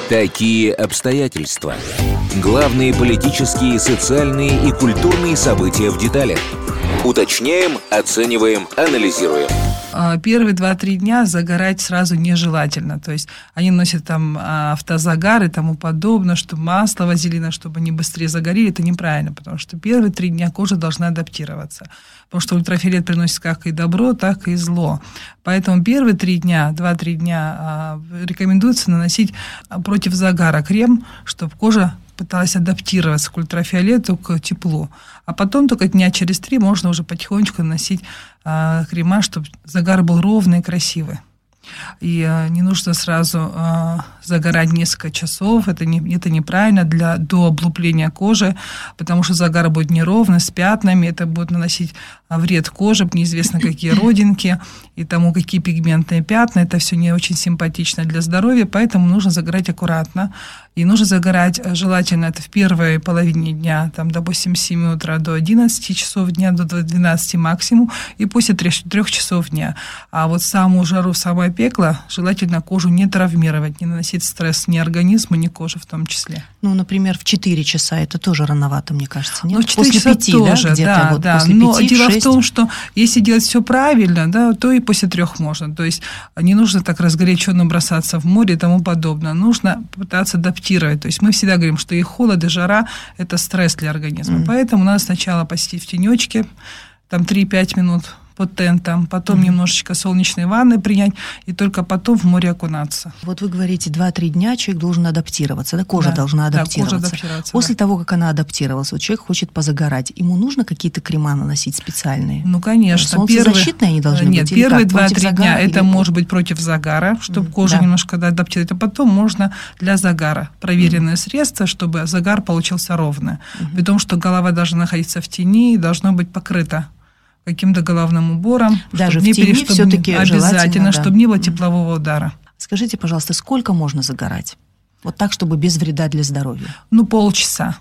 Такие обстоятельства. Главные политические, социальные и культурные события в деталях. Уточняем, оцениваем, анализируем. Первые 2-3 дня загорать сразу нежелательно. То есть они носят там автозагар и тому подобное, чтобы масло вазелина, чтобы они быстрее загорели. Это неправильно, потому что первые 3 дня кожа должна адаптироваться. Потому что ультрафиолет приносит как и добро, так и зло. Поэтому первые 3 дня, 2-3 дня рекомендуется наносить против загара крем, чтобы кожа пыталась адаптироваться к ультрафиолету, к теплу. А потом только дня через 3 можно уже потихонечку наносить крема, чтобы загар был ровный и красивый. И не нужно сразу загорать несколько часов. Это неправильно до облупления кожи, потому что загар будет неровный, с пятнами. Это будет наносить вред коже, неизвестно какие родинки и тому какие пигментные пятна. Это все не очень симпатично для здоровья, поэтому нужно загорать аккуратно. И нужно загорать желательно это в первой половине дня, там, допустим, с 7 утра до 11 часов дня, до 12 максимум, и после 3 часов дня. А вот в самую жару, в самое пекло желательно кожу не травмировать, не наносить стресс ни организму, ни коже в том числе. Ну, например, в 4 часа это тоже рановато, мне кажется, нет? Ну, в 4 после часа 5, тоже, да, где-то вот да. после 5, Но дело 6. в том, что если делать все правильно, да, то и после 3 можно. То есть не нужно так разгоряченно бросаться в море и тому подобное. Нужно пытаться адаптировать. То есть мы всегда говорим, что и холод, и жара – это стресс для организма. Поэтому надо сначала посидеть в тенечке, там 3-5 минут под тентом, потом немножечко солнечной ванны принять, и только потом в море окунаться. Вот вы говорите, 2-3 дня человек должен адаптироваться, да? Кожа должна адаптироваться. Да, кожа адаптироваться. После того, как она адаптировалась, вот человек хочет позагорать, ему нужно какие-то крема наносить специальные? Ну, конечно. Солнцезащитные они должны быть? Нет, первые 2-3 дня это или... может быть против загара, чтобы кожу немножко адаптировать, а потом можно для загара проверенные средства, чтобы загар получился ровно. При том, что голова должна находиться в тени и должно быть покрыто каким-то головным убором. Даже в тени все-таки обязательно, чтобы не было теплового удара. Скажите, пожалуйста, сколько можно загорать? Вот так, чтобы без вреда для здоровья. Ну, полчаса.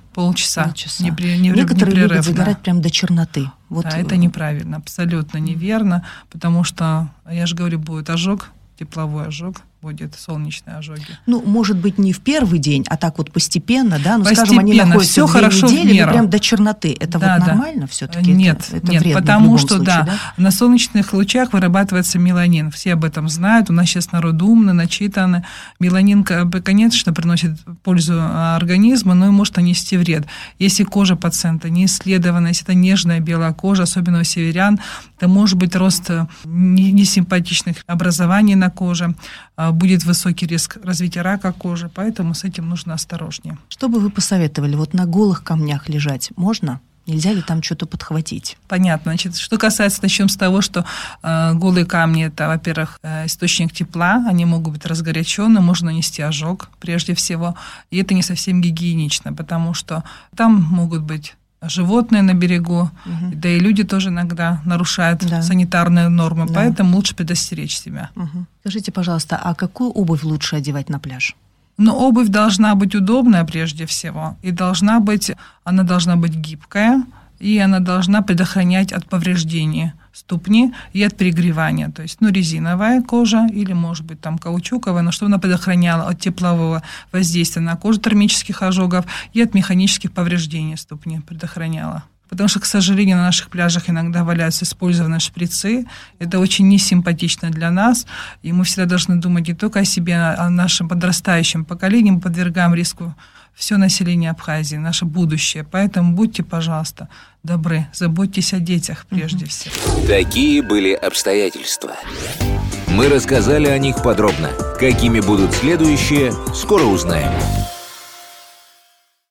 Некоторые любят загорать прям до черноты. Вот. Да, это неправильно, абсолютно неверно, потому что, я же говорю, будет ожог, тепловой ожог, будет солнечные ожоги. Ну, может быть, не в первый день, а так вот постепенно, да? Ну, скажем, они находятся 2 недели, но прям до черноты. Это вот нормально все-таки? Нет, потому что, на солнечных лучах вырабатывается меланин. Все об этом знают. У нас сейчас народ умный, начитанный. Меланин, конечно, приносит пользу организму, но и может нанести вред. Если кожа пациента не исследована, если это нежная белая кожа, особенно у северян, то может быть рост несимпатичных образований на коже, будет высокий риск развития рака кожи, поэтому с этим нужно осторожнее. Что бы вы посоветовали? Вот на голых камнях лежать можно? Нельзя ли там что-то подхватить? Понятно. Значит, что касается, начнем с того, что голые камни – это, во-первых, источник тепла, они могут быть разгорячены, можно нанести ожог прежде всего, и это не совсем гигиенично, потому что там могут быть животные на берегу, да и люди тоже иногда нарушают санитарные нормы, поэтому лучше предостеречь себя. Скажите, пожалуйста, а какую обувь лучше одевать на пляж? Но обувь должна быть удобная прежде всего, и она должна быть гибкая, и она должна предохранять от повреждений ступни и от перегревания. То есть, резиновая кожа или, может быть, там каучуковая, но чтобы она предохраняла от теплового воздействия на кожу, термических ожогов и от механических повреждений ступни предохраняла. Потому что, к сожалению, на наших пляжах иногда валяются использованные шприцы. Это очень несимпатично для нас. И мы всегда должны думать не только о себе, а о нашем подрастающем поколении. Мы подвергаем риску все население Абхазии, наше будущее. Поэтому будьте, пожалуйста, добры, заботьтесь о детях прежде всего. Такие были обстоятельства. Мы рассказали о них подробно. Какими будут следующие, скоро узнаем.